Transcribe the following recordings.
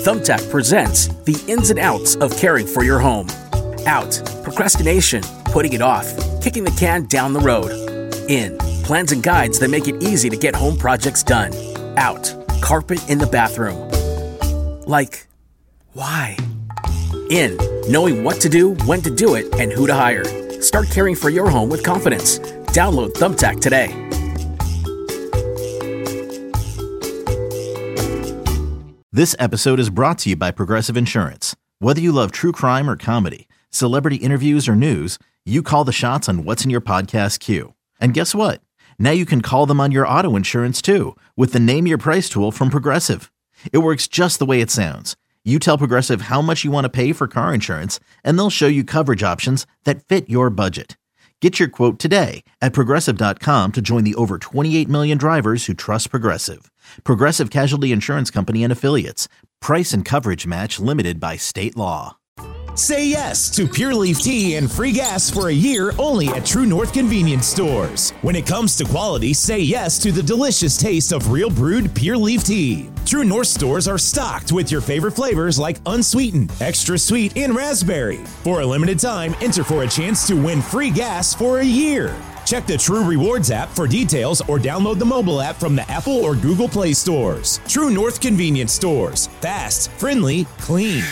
Thumbtack presents the ins and outs of caring for your home. Out, procrastination, putting it off, kicking the can down the road. In, plans and guides that make it easy to get home projects done. Out, carpet in the bathroom. Like, why? In, knowing what to do, when to do it, and who to hire. Start caring for your home with confidence. Download Thumbtack today. This episode is brought to you by Progressive Insurance. Whether you love true crime or comedy, celebrity interviews or news, you call the shots on what's in your podcast queue. And guess what? Now you can call them on your auto insurance too with the Name Your Price tool from Progressive. It works just the way it sounds. You tell Progressive how much you want to pay for car insurance, and they'll show you coverage options that fit your budget. Get your quote today at Progressive.com to join the over 28 million drivers who trust Progressive. Progressive Casualty Insurance Company and Affiliates. Price and coverage match limited by state law. Say yes to Pure Leaf Tea and free gas for a year only at True North Convenience Stores. When it comes to quality, say yes to the delicious taste of real brewed Pure Leaf Tea. True North stores are stocked with your favorite flavors like unsweetened, extra sweet, and raspberry. For a limited time, enter for a chance to win free gas for a year. Check the True Rewards app for details or download the mobile app from the Apple or Google Play stores. True North Convenience Stores. Fast, friendly, clean.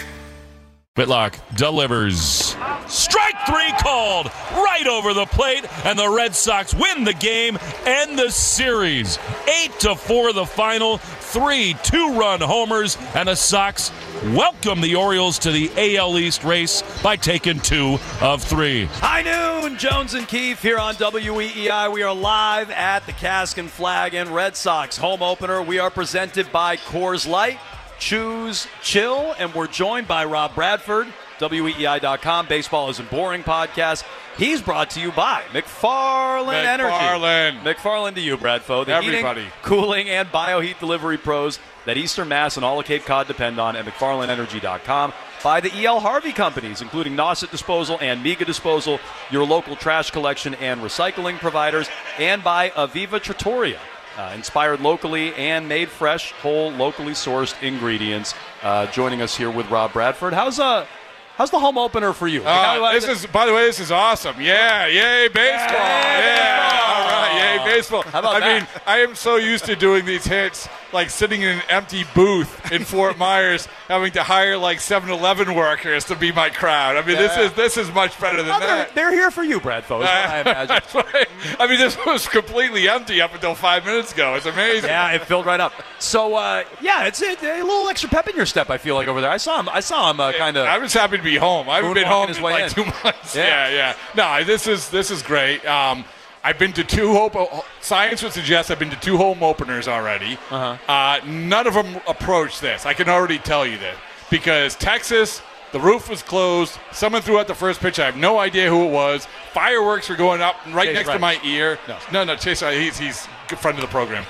Whitlock delivers. Strike three called right over the plate, and the Red Sox win the game and the series. 8-4 the final, 3 two-run homers, and the Sox welcome the Orioles to the AL East race by taking 2 of 3. High noon, Jones and Keefe here on WEEI. We are live at the Cask and Flag and Red Sox home opener. We are presented by Coors Light. Choose chill, and we're joined by Rob Bradford, WEEI.com, Baseball Isn't Boring podcast. He's brought to you by McFarland Energy. McFarland to you, Bradfo. The Everybody. Heating, cooling, and bioheat delivery pros that Eastern Mass and all of Cape Cod depend on at McFarlandEnergy.com. By the E.L. Harvey companies, including Nauset Disposal and Miga Disposal, your local trash collection and recycling providers. And by Aviva Trattoria. Inspired locally and made fresh, whole, locally sourced ingredients. Joining us here with Rob Bradford. How's the home opener for you? By the way, this is awesome. Yeah, yay baseball. Yeah, all right, yay baseball. How about that? mean, I am so used to doing these hits, like sitting in an empty booth in Fort Myers, having to hire like 7-Eleven workers to be my crowd. I mean, this is much better than that. They're here for you, Bradfo, is what I imagine. That's right. I mean, this was completely empty up until 5 minutes ago. It's amazing. Yeah, it filled right up. So, it's a little extra pep in your step, I feel like, over there. I saw him kind of. I was happy to be home. I haven't been home in like 2 months. Yeah. No, this is great. I've been to 2 science would suggest I've been to 2 home openers already. None of them approached this. I can already tell you that. Because Texas, the roof was closed. Someone threw out the first pitch. I have no idea who it was. Fireworks were going up right Chase next Wright. to my ear. No, Chase Wright, he's a good friend of the program.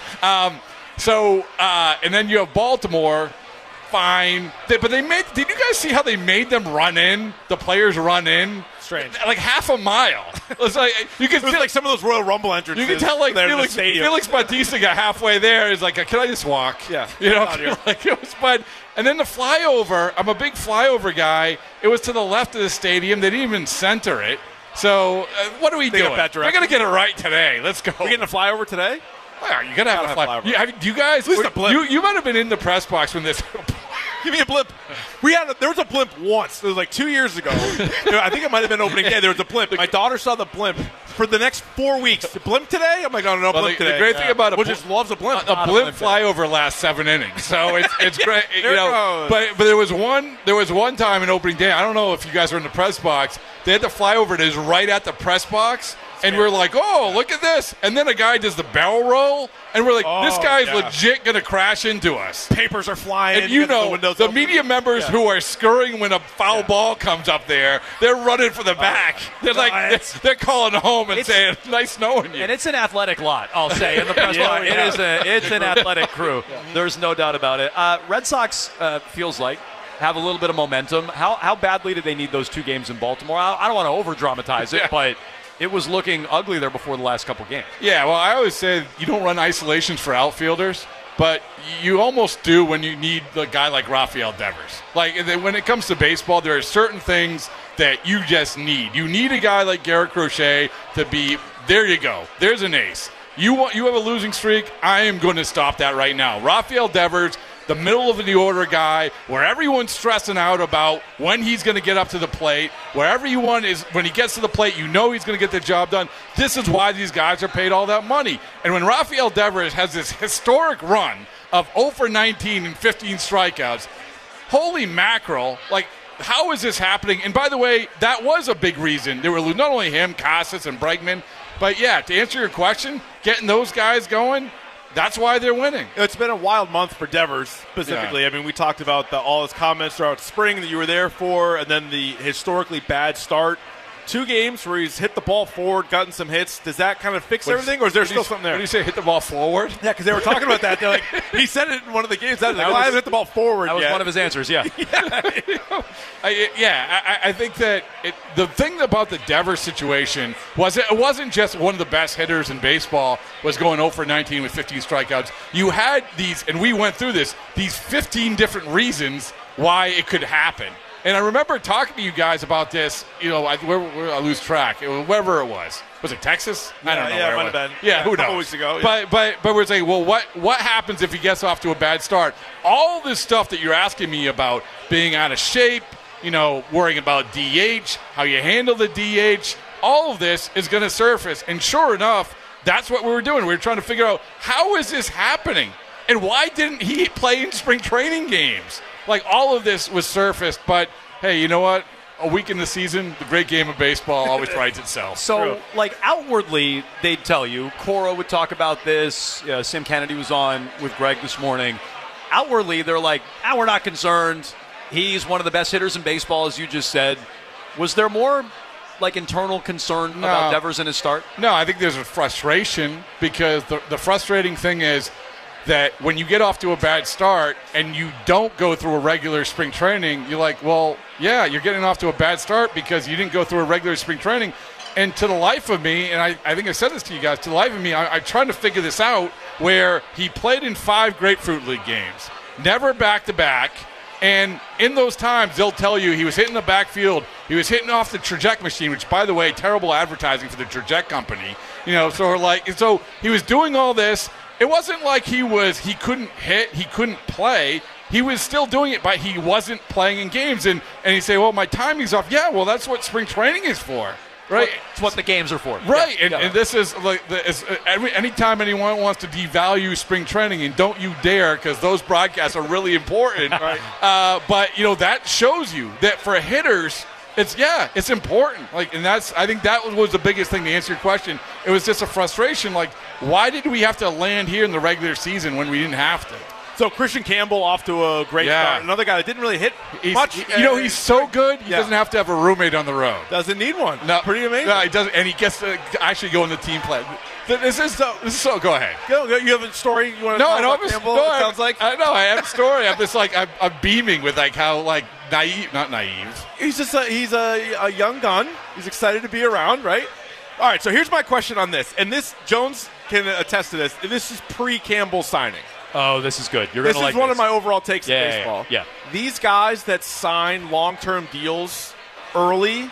And then you have Baltimore. Fine. Did you guys see how they made them run in? The players run in? Strange. Like half a mile. It was like like some of those Royal Rumble entrances. You can tell like there in the stadium. Felix Bautista got halfway there. He's like, can I just walk? Yeah. You know, like it was fun. And then the flyover, I'm a big flyover guy. It was to the left of the stadium. They didn't even center it. So what are we doing? got that We're going to get it right today. Let's go. We're getting a flyover today? Well, you got to have a flyover. Do you guys? At least a blimp. You might have been in the press box when this. Give me a blimp. There was a blimp once. It was like 2 years ago. I think it might have been opening day. There was a blimp. My daughter saw the blimp for the next 4 weeks. The blimp today? I'm like, I don't know, blimp today. The great thing about just loves a blimp. A blimp flyover lasts 7 innings, so it's great. But there was one time in opening day. I don't know if you guys were in the press box. They had the flyover that is right at the press box. And we're like, oh, look at this. And then a guy does the barrel roll, and we're like, this guy's legit going to crash into us. Papers are flying. And the media members who are scurrying when a foul ball comes up there, they're running for the back. They're like, they're calling home and saying, nice knowing you. And it's an athletic lot, I'll say, in the press box. It's an athletic crew. There's no doubt about it. Red Sox feels like have a little bit of momentum. How badly did they need those 2 games in Baltimore? I don't want to over-dramatize it, but it was looking ugly there before the last couple games. Yeah, well, I always say you don't run isolations for outfielders. but you almost do when you need a guy like Rafael Devers. Like, when it comes to baseball, there are certain things that you just need. You need a guy like Garrett Crochet to be, there you go. There's an ace. You have a losing streak. I am going to stop that right now. Rafael Devers, the middle of the order guy, where everyone's stressing out about when he's going to get up to the plate, where everyone is, when he gets to the plate, you know he's going to get the job done. This is why these guys are paid all that money. And when Rafael Devers has this historic run of 0 for 19 and 15 strikeouts, holy mackerel, like, how is this happening? And by the way, that was a big reason. There were not only him, Casas, and Bregman, but yeah, to answer your question, getting those guys going, that's why they're winning. It's been a wild month for Devers specifically. Yeah. I mean, we talked about all his comments throughout spring that you were there for, and then the historically bad start. 2 games where he's hit the ball forward, gotten some hits. Does that kind of fix everything, or is there still something there? What do you say, hit the ball forward? Yeah, because they were talking about that. They're like, he said it in one of the games. I haven't hit the ball forward yet. That was one of his answers, yeah. I think that the thing about the Devers situation was it wasn't just one of the best hitters in baseball was going 0 for 19 with 15 strikeouts. You had these, and we went through this, these 15 different reasons why it could happen. And I remember talking to you guys about this, I lose track, wherever it was. Was it Texas? I don't know. Yeah, it might have been. Yeah, who knows? A couple weeks ago. Yeah. But we're saying, well, what happens if he gets off to a bad start? All this stuff that you're asking me about, being out of shape, worrying about DH, how you handle the DH, all of this is going to surface. And sure enough, that's what we were doing. We were trying to figure out, how is this happening? And why didn't he play in spring training games? Like, all of this was surfaced, but, hey, you know what? A week in the season, the great game of baseball always writes itself. So, outwardly, they'd tell you. Cora would talk about this. Sam Kennedy was on with Greg this morning. Outwardly, they're like, we're not concerned. He's one of the best hitters in baseball, as you just said. Was there more, internal concern about Devers in his start? No, I think there's a frustration because the frustrating thing is that when you get off to a bad start and you don't go through a regular spring training, you're like, well, yeah, you're getting off to a bad start because you didn't go through a regular spring training. And to the life of me, and I think I said this to you guys, to the life of me, I'm trying to figure this out, where he played in 5 Grapefruit League games, never back-to-back, and in those times, they'll tell you he was hitting the backfield, he was hitting off the Traject machine, which, by the way, terrible advertising for the Traject company. So he was doing all this. It wasn't like he couldn't hit, he couldn't play. He was still doing it, but he wasn't playing in games. And he'd say, well, my timing's off. Yeah, well, that's what spring training is for, right? It's what the games are for. Right, yeah. And this is anytime anyone wants to devalue spring training, and don't you dare, because those broadcasts are really important. Right. But, that shows you that for hitters, it's important. I think that was the biggest thing to answer your question. It was just a frustration. Why did we have to land here in the regular season when we didn't have to? So Christian Campbell off to a great start. Another guy that didn't really hit much. He's so good, he doesn't have to have a roommate on the road. Doesn't need one. No, pretty amazing. No, he doesn't, and he gets to actually go in the team play. This is so. Go ahead. Go. You have a story you want to talk about Campbell? No, it sounds like. I have a story. I'm just I'm beaming with how not naive. He's just he's a young gun. He's excited to be around, right? All right. So here's my question on this, and this Jones can attest to this. This is pre-Campbell signing. Oh, this is good. You're going to like this. This is one of my overall takes in baseball. Yeah. These guys that sign long-term deals early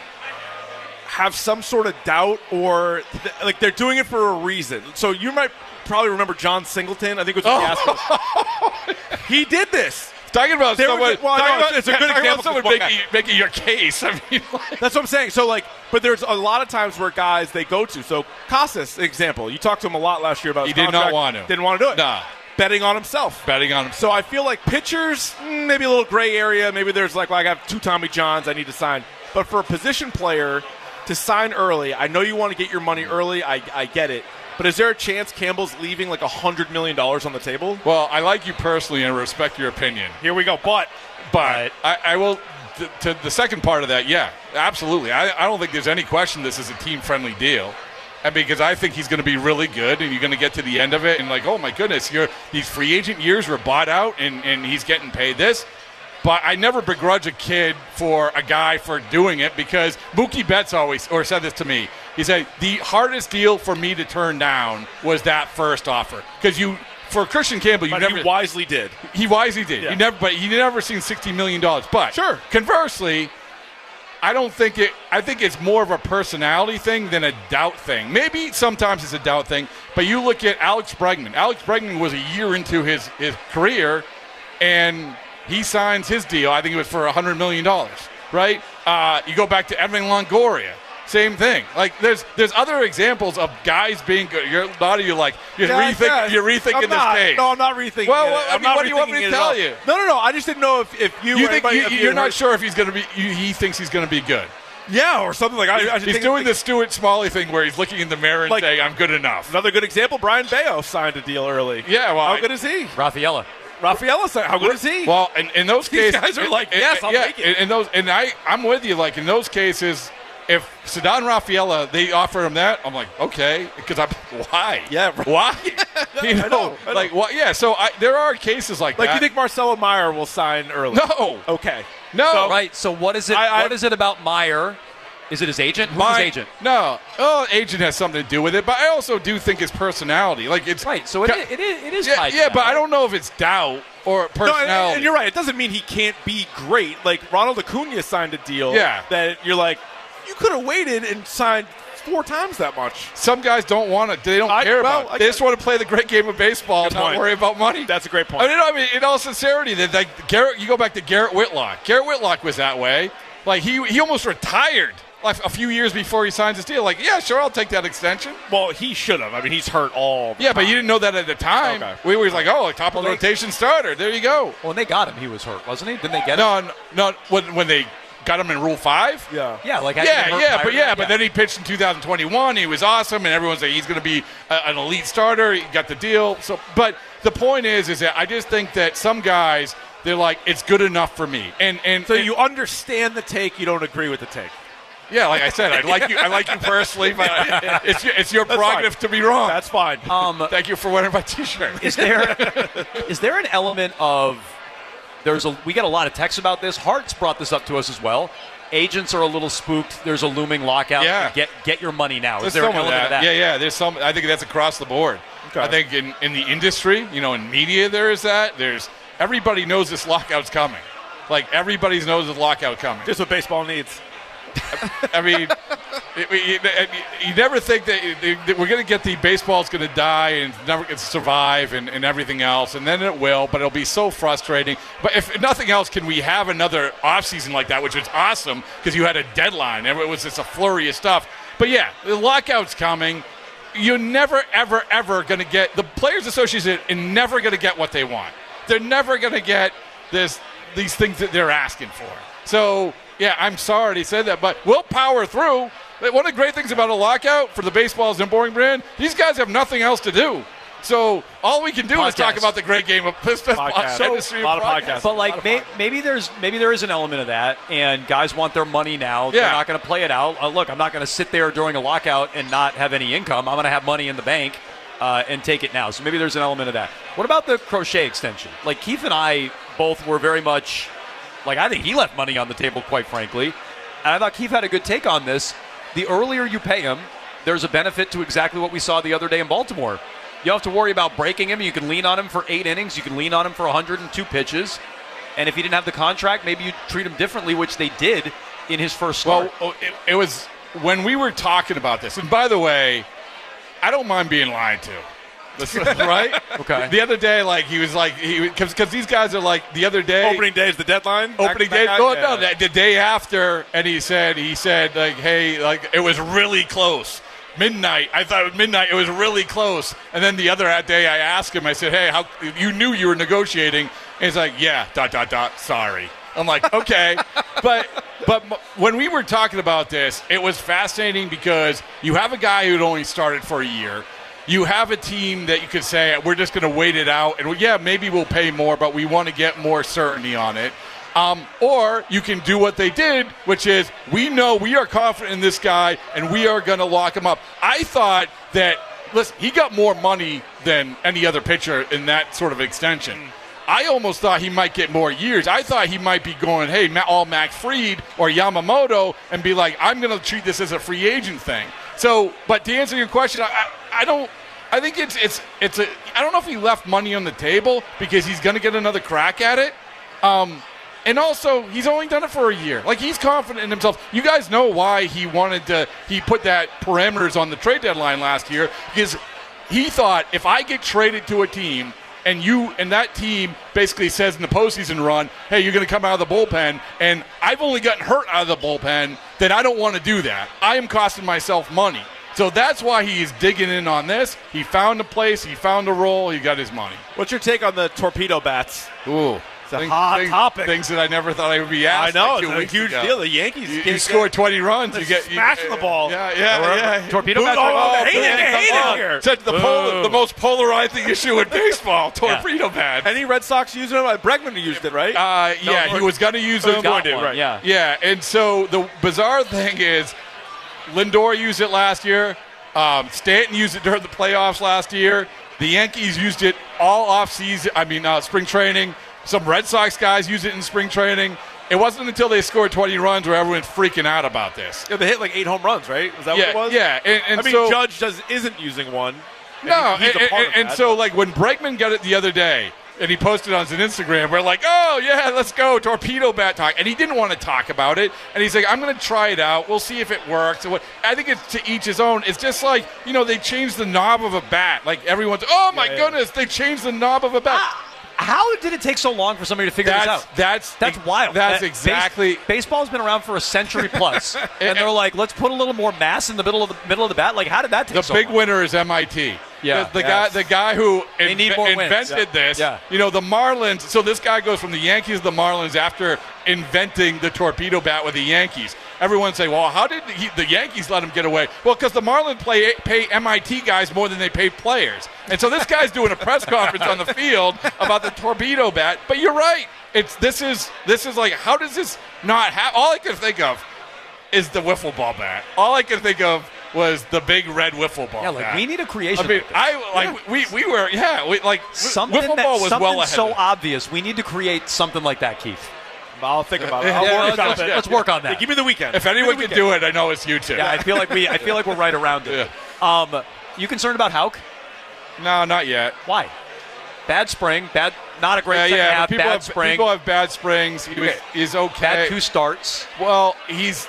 have some sort of doubt, or they're doing it for a reason. So you might probably remember John Singleton. I think it was with the Astros. He did this. Talking about someone, it's a good example. Someone making your case. I mean, that's what I'm saying. So, but there's a lot of times where guys they go to. So Casas, example, you talked to him a lot last year about his contract. He did not want to. Didn't want to do it. Nah. Betting on himself. So I feel like pitchers, maybe a little gray area. Maybe there's I have 2 Tommy Johns I need to sign. But for a position player to sign early, I know you want to get your money early. I get it. But is there a chance Campbell's leaving $100 million on the table? Well, I like you personally and respect your opinion. Here we go. But I will, to the second part of that, yeah, absolutely. I don't think there's any question this is a team-friendly deal. Because I think he's going to be really good, and you're going to get to the end of it, and oh my goodness, these free agent years were bought out, and he's getting paid this. But I never begrudge a kid for a guy for doing it, because Mookie Betts said this to me. He said, the hardest deal for me to turn down was that first offer. Because for Christian Campbell, he wisely did. He wisely did. Yeah. He never seen $60 million. But sure. Conversely, I think it's more of a personality thing than a doubt thing. Maybe sometimes it's a doubt thing, but you look at Alex Bregman. Alex Bregman was a year into his career, and he signs his deal. I think it was for $100 million, right? You go back to Evan Longoria. Same thing. Like there's other examples of guys being good. A lot of you you're rethinking this case. No, I'm not rethinking. Well, what do you want me to tell you? No. I just didn't know if you think you're not sure if he's going to be. He thinks he's going to be good. Yeah, or something like he's doing the Stuart Smalley thing where he's looking in the mirror and saying, "I'm good enough." Another good example: Brian Bayo signed a deal early. Yeah, well, how good is he? Rafaela, how good is he? Well, in those cases, these guys are yes, I'll take it. I'm with you. Like in those cases. If Ceddanne Rafaela, they offer him that, I'm like, okay, because why? Yeah, why? I know. Like, what? Yeah. So there are cases like that. Like, you think Marcelo Meyer will sign early? No. Okay. No. So, right. So what is it? What is it about Meyer? Is it his agent? Who's his agent? No. Oh, agent has something to do with it, but I also do think his personality. Like it's right. So it is. Yeah, tied to but I don't know if it's doubt or personality. No, and you're right. It doesn't mean he can't be great. Like Ronald Acuna signed a deal. Yeah. That you're like. You could have waited and signed 4 times that much. Some guys don't want it. They don't care about it. They just want to play the great game of baseball and not worry about money. That's a great point. I mean, in all sincerity, you go back to Garrett Whitlock. Garrett Whitlock was that way. Like, he almost retired like a few years before he signs his deal. Like, yeah, sure, I'll take that extension. Well, he should have. I mean, he's hurt all the time. But you didn't know that at the time. Okay. We were like, a top of the rotation starter. There you go. Well, when they got him, he was hurt, wasn't he? Didn't they get him? No. When they got him in Rule 5? Yeah. But then he pitched in 2021. He was awesome, and everyone's like, he's going to be an elite starter. He got the deal. So, but the point is that I just think that some guys, they're like, it's good enough for me. So you understand the take, you don't agree with the take. Yeah, like I said, I like you personally, but it's your prerogative to be wrong. That's fine. Thank you for wearing my T-shirt. Is there an element of we get a lot of texts about this. Hart's brought this up to us as well. Agents are a little spooked. There's a looming lockout. Yeah. Get your money now. There's is there an element of that? Yeah. There's some. I think that's across the board. Okay. I think in the industry, in media, there is that. Everybody knows this lockout's coming. Like everybody knows this lockout coming. Just what baseball needs. I mean, you never think that we're going to get the baseball's going to die and never going to survive and everything else, and then it will, but it'll be so frustrating. But if nothing else, can we have another offseason like that, which was awesome because you had a deadline. It was just a flurry of stuff. But, yeah, the lockout's coming. You're never, ever, ever going to get – the Players Association is never going to get what they want. They're never going to get these things that they're asking for. So – yeah, I'm sorry he said that, but we'll power through. One of the great things about a lockout for the Baseballs and Boring brand, these guys have nothing else to do. So all we can do is talk about the great game of industry. A lot of podcasts. But like maybe there is an element of that, and guys want their money now. Yeah. They're not going to play it out. Look, I'm not going to sit there during a lockout and not have any income. I'm going to have money in the bank and take it now. So maybe there's an element of that. What about the Crochet extension? Like Keith and I both were very much. Like, I think he left money on the table, quite frankly. And I thought Keith had a good take on this. The earlier you pay him, there's a benefit to exactly what we saw the other day in Baltimore. You don't have to worry about breaking him. You can lean on him for 8 innings. You can lean on him for 102 pitches. And if he didn't have the contract, maybe you'd treat him differently, which they did in his first start. Well, it was when we were talking about this. And by the way, I don't mind being lied to. Right? Okay. The other day, he was because these guys are like the other day. Opening day is the deadline. Opening day. No, the day after, and he said like, hey, like it was really close. Midnight. I thought it was midnight. It was really close. And then the other day, I asked him. I said, hey, how you knew you were negotiating? And he's like, yeah. ... Sorry. I'm like, okay, but when we were talking about this, it was fascinating because you have a guy who'd only started for a year. You have a team that you could say, we're just going to wait it out, and maybe we'll pay more, but we want to get more certainty on it. Or you can do what they did, which is we know we are confident in this guy, and we are going to lock him up. I thought that, listen, he got more money than any other pitcher in that sort of extension. I almost thought he might get more years. I thought he might be going, hey, all Max Fried or Yamamoto, and be like, I'm going to treat this as a free agent thing. So, but to answer your question, I don't I think it's a. I don't know if he left money on the table because he's going to get another crack at it. And also, he's only done it for a year. Like, he's confident in himself. You guys know why he put that parameters on the trade deadline last year, because he thought, if I get traded to a team and that team basically says in the postseason run, hey, you're going to come out of the bullpen, and I've only gotten hurt out of the bullpen, then I don't want to do that. I am costing myself money. So that's why he's digging in on this. He found a place. He found a role. He got his money. What's your take on the torpedo bats? Ooh. It's a hot topic. Things that I never thought I would be asked. I know, like 2 it's a weeks huge ago. deal. The Yankees You score 20 runs, you get smashing the ball. Yeah. Torpedo bats. Hate it here. Such the most polarizing issue in baseball. Torpedo bats. Any Red Sox using them? Bregman used it, right? He was going to use them. Right. Yeah, and so the bizarre thing is, Lindor used it last year. Stanton used it during the playoffs last year. The Yankees used it all off-season. Spring training. Some Red Sox guys used it in spring training. It wasn't until they scored 20 runs where everyone's freaking out about this. Yeah, they hit like 8 home runs, right? Was that what it was? Yeah. And so Judge isn't using one. No, he's a part of that. So like when Bregman got it the other day, and he posted on his Instagram, we're like, oh, yeah, let's go, torpedo bat talk. And he didn't want to talk about it. And he's like, I'm going to try it out. We'll see if it works. I think it's to each his own. It's just like, they changed the knob of a bat. Like everyone's, oh, my goodness, they changed the knob of a bat. How did it take so long for somebody to figure this out? That's wild. That's exactly. Baseball's been around for a century plus, and they're like, let's put a little more mass in the middle of the bat. Like, how did that take so long? The big winner is MIT. Yeah, the guy who invented this. Yeah. The Marlins. So this guy goes from the Yankees to the Marlins after inventing the torpedo bat with the Yankees. Everyone say, well, how did the Yankees let him get away? Well, because the Marlins pay MIT guys more than they pay players. And so this guy's doing a press conference on the field about the torpedo bat. But you're right. This is like, how does this not happen? All I can think of is the wiffle ball bat. All I can think of was the big red wiffle ball. Yeah, like bat. we need a creation. We were wiffle ball was well ahead. So obvious. We need to create something like that, Keith. I'll think about it. Let's work on that. Give me the weekend. If anyone can do it, I know it's you two. Yeah, I feel like we're right around it. Yeah. You concerned about Houck? No, not yet. Why? Bad spring. Not a great second half. Bad spring. People have bad springs. He's okay. Bad 2 starts. Well, he's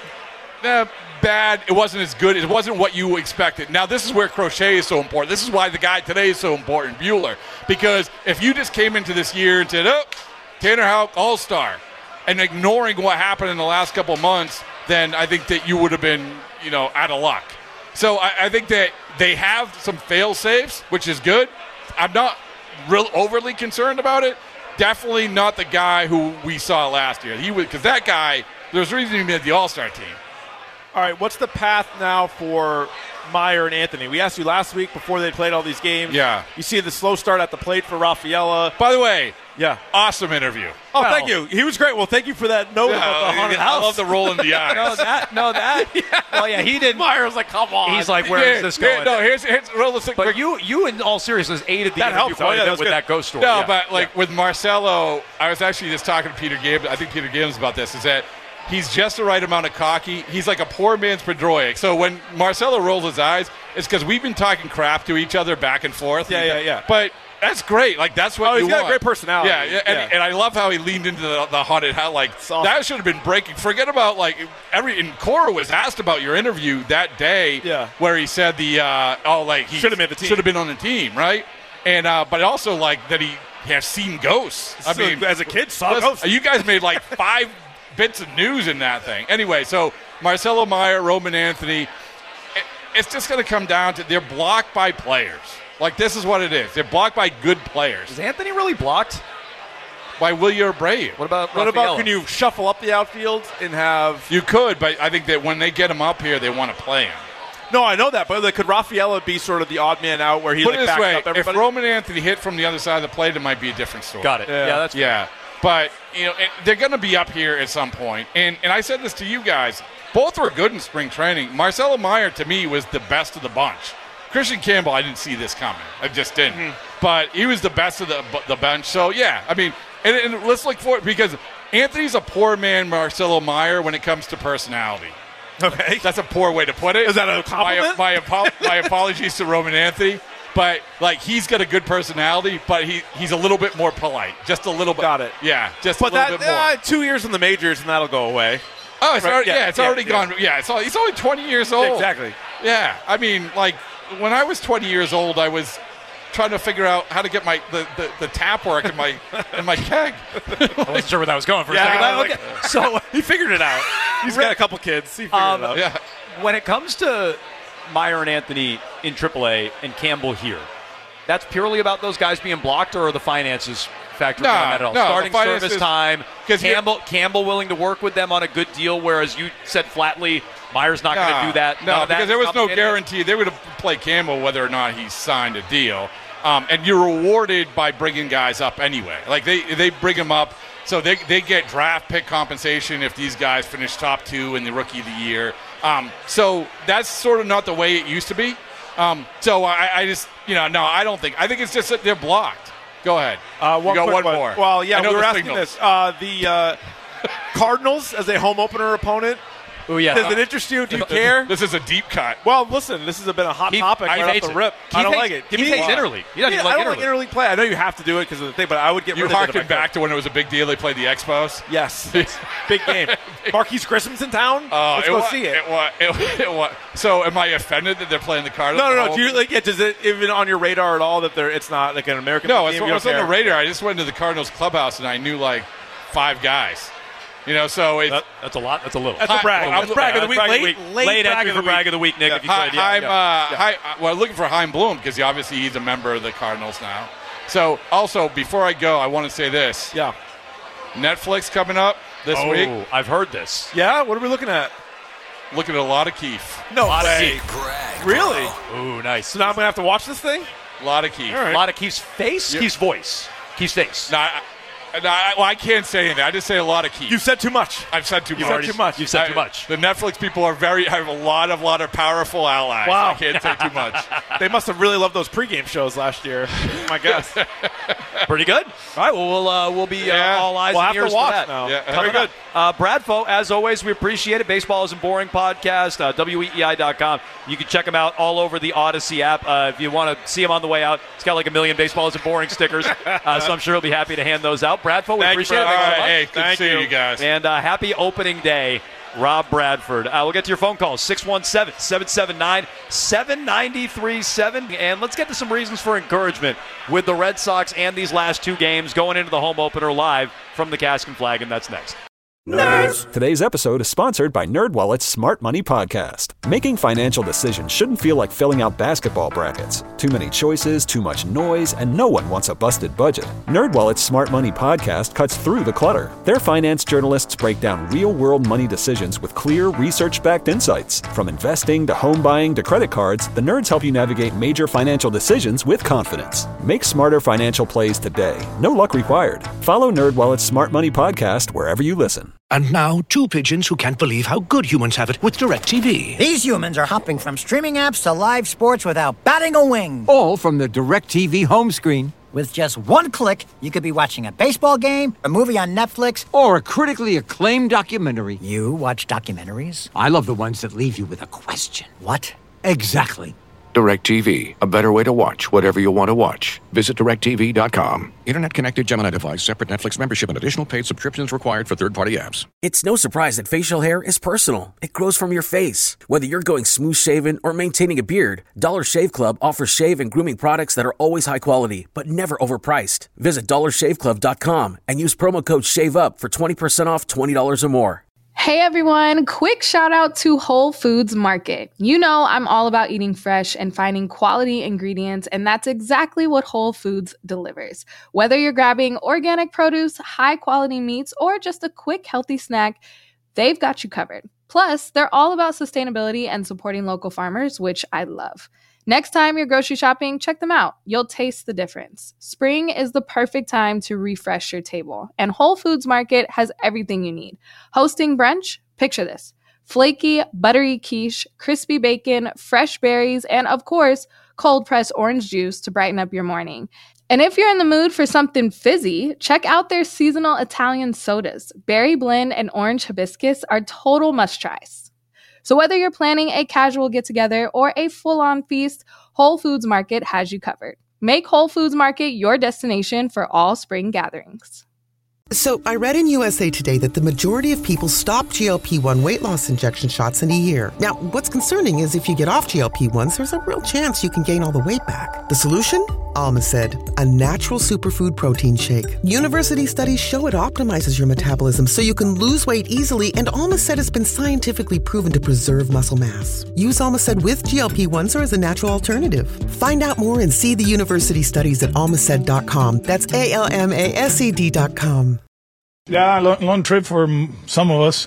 bad. It wasn't as good. It wasn't what you expected. Now, this is where Crochet is so important. This is why the guy today is so important, Buehler. Because if you just came into this year and said, oh, Tanner Houck, all-star, and ignoring what happened in the last couple months, then I think that you would have been, out of luck. So I think that they have some fail-safes, which is good. I'm not real overly concerned about it. Definitely not the guy who we saw last year. Because that guy, there's a reason he made the All-Star team. All right, what's the path now for Meyer and Anthony? We asked you last week before they played all these games. Yeah. You see the slow start at the plate for Rafaela. By the way, yeah, awesome interview. Oh, thank you. He was great. Well, thank you for that note about the haunted house. I love the roll in the eyes. that. Yeah. Well, yeah, he didn't. Meyer was like, come on. He's like, where is this going? No, here's realistic. But you, in all seriousness, aided the interview quite a bit with that ghost story. No, but with Marcelo, I was actually just talking to Peter Gabriel. I think Peter Gabriel's about this, is that he's just the right amount of cocky. He's like a poor man's Pedroic. So when Marcelo rolls his eyes, it's because we've been talking crap to each other back and forth. Yeah. But that's great. Like, that's what you want. He's got a great personality. Yeah. And I love how he leaned into the haunted house. Like, that should have been breaking. Forget about, and Cora was asked about your interview that day where he said he should have made the team. Should have been on the team, right? And but also, that he has seen ghosts. I mean, as a kid, saw ghosts. You guys made 5 bits of news in that thing. Anyway, so Marcelo Meyer, Roman Anthony, it's just going to come down to they're blocked by players. This is what it is. They're blocked by good players. Is Anthony really blocked? By Wilyer Abreu. What about can you shuffle up the outfield and have... You could, but I think that when they get him up here, they want to play him. No, I know that, but could Rafaela be sort of the odd man out where he backs up everybody? If Roman Anthony hit from the other side of the plate, it might be a different story. Got it. Yeah, that's fair. But, they're going to be up here at some point. And I said this to you guys. Both were good in spring training. Marcelo Meyer, to me, was the best of the bunch. Christian Campbell, I didn't see this coming. I just didn't. Mm-hmm. But he was the best of the bunch. So, yeah, I mean, and let's look for it because Anthony's a poor man, Marcelo Meyer, when it comes to personality. Okay. That's a poor way to put it. Is that a compliment? My apologies to Roman Anthony. But like he's got a good personality, but he's a little bit more polite, just a little bit. Got it. Yeah, just a little bit more. 2 years in the majors and that'll go away. Oh, it's already, it's already gone. Yeah, he's only 20 years old. Exactly. Yeah, I mean, like when I was 20 years old, I was trying to figure out how to get the tap work in my keg. I wasn't sure where that was going for a second. So he figured it out. He's got a couple kids. He figured it out. Yeah. When it comes to Meyer and Anthony in AAA and Campbell here, that's purely about those guys being blocked, or are the finances factoring in that at all? Starting service time, Campbell willing to work with them on a good deal, whereas you said flatly Meyer's not going to do that. No, because there was no guarantee. They would have played Campbell whether or not he signed a deal. And you're rewarded by bringing guys up anyway. Like they bring them up, so they get draft pick compensation if these guys finish top 2 in the Rookie of the Year. So that's sort of not the way it used to be. So I just, no, I don't think. I think it's just that they're blocked. Go ahead. One more. Well, yeah, we were asking this. The Cardinals as a home opener opponent. Oh, yeah. Does it interest you? Do you care? This is a deep cut. Well, listen, this has been a hot topic right off the rip. I don't like it. He hates interleague. He doesn't I don't like interleague play. I know you have to do it because of the thing, but I would get rid of it. You harken back to when it was a big deal. They played the Expos. Yes. Big game. Marquise Grissom's in town. Let's go see it. So am I offended that they're playing the Cardinals? No. Do you, does it even on your radar at all that it's not like an American game? No, it's on the radar. I just went to the Cardinals clubhouse and I knew like 5 guys. So that's a lot. That's a little. That's a brag. That's brag of the week. Late entry for brag of the week, Nick. If you could. Looking for Chaim Bloom because obviously he's a member of the Cardinals now. So also before I go, I want to say this. Yeah. Netflix coming up this week. I've heard this. Yeah. What are we looking at? Looking at a lot of Keith. No way. Really? Ooh, nice. So now I'm gonna have to watch this thing. A lot of Keith. Right. A lot of Keith's face. Keith's voice. Keith's face. I can't say anything. I just say a lot of Keith. You said too much. I've said too much. You've said too much. The Netflix people have a lot of powerful allies. Wow. I can't say too much. They must have really loved those pregame shows last year. My guess. Pretty good. All right. Well, we'll be all eyes and ears for that. Now. Yeah. Very good. Bradfo, as always, we appreciate it. Baseball Isn't Boring podcast. WEEI.com. You can check him out all over the Odyssey app. If you want to see him on the way out, he's got like 1 million Baseball Isn't Boring stickers. So I'm sure he'll be happy to hand those out. Bradfo, we appreciate it. Hey, good to see you guys. And happy opening day, Rob Bradford. We'll get to your phone calls, 617-779-7937. And let's get to some reasons for encouragement with the Red Sox and these last 2 games going into the home opener live from the Cask and Flag, and that's next. Nerds! Today's episode is sponsored by NerdWallet's Smart Money Podcast. Making financial decisions shouldn't feel like filling out basketball brackets. Too many choices, too much noise, and no one wants a busted budget. NerdWallet's Smart Money Podcast cuts through the clutter. Their finance journalists break down real-world money decisions with clear, research-backed insights. From investing to home buying to credit cards, the nerds help you navigate major financial decisions with confidence. Make smarter financial plays today. No luck required. Follow NerdWallet's Smart Money Podcast wherever you listen. And now, 2 pigeons who can't believe how good humans have it with DirecTV. These humans are hopping from streaming apps to live sports without batting a wing. All from the DirecTV home screen. With just 1 click, you could be watching a baseball game, a movie on Netflix, or a critically acclaimed documentary. You watch documentaries? I love the ones that leave you with a question. What? Exactly. DirecTV, a better way to watch whatever you want to watch. Visit DirecTV.com. Internet connected Gemini device, separate Netflix membership, and additional paid subscriptions required for third-party apps. It's no surprise that facial hair is personal. It grows from your face. Whether you're going smooth shaven or maintaining a beard, Dollar Shave Club offers shave and grooming products that are always high quality, but never overpriced. Visit DollarShaveClub.com and use promo code SHAVEUP for 20% off $20 or more. Hey everyone, quick shout out to Whole Foods Market. You know I'm all about eating fresh and finding quality ingredients, and that's exactly what Whole Foods delivers. Whether you're grabbing organic produce, high quality meats, or just a quick healthy snack, they've got you covered. Plus, they're all about sustainability and supporting local farmers, which I love. Next time you're grocery shopping, check them out. You'll taste the difference. Spring is the perfect time to refresh your table, and Whole Foods Market has everything you need. Hosting brunch? Picture this. Flaky, buttery quiche, crispy bacon, fresh berries, and of course, cold-pressed orange juice to brighten up your morning. And if you're in the mood for something fizzy, check out their seasonal Italian sodas. Berry blend and orange hibiscus are total must-tries. So whether you're planning a casual get-together or a full-on feast, Whole Foods Market has you covered. Make Whole Foods Market your destination for all spring gatherings. So I read in USA Today that the majority of people stop GLP-1 weight loss injection shots in a year. Now, what's concerning is if you get off GLP-1s, there's a real chance you can gain all the weight back. The solution? Almacid, a natural superfood protein shake. University studies show it optimizes your metabolism so you can lose weight easily, and Almacid has been scientifically proven to preserve muscle mass. Use Almacid with GLP-1s or as a natural alternative. Find out more and see the university studies at almacid.com. That's ALMASED.com. Yeah, long trip for some of us,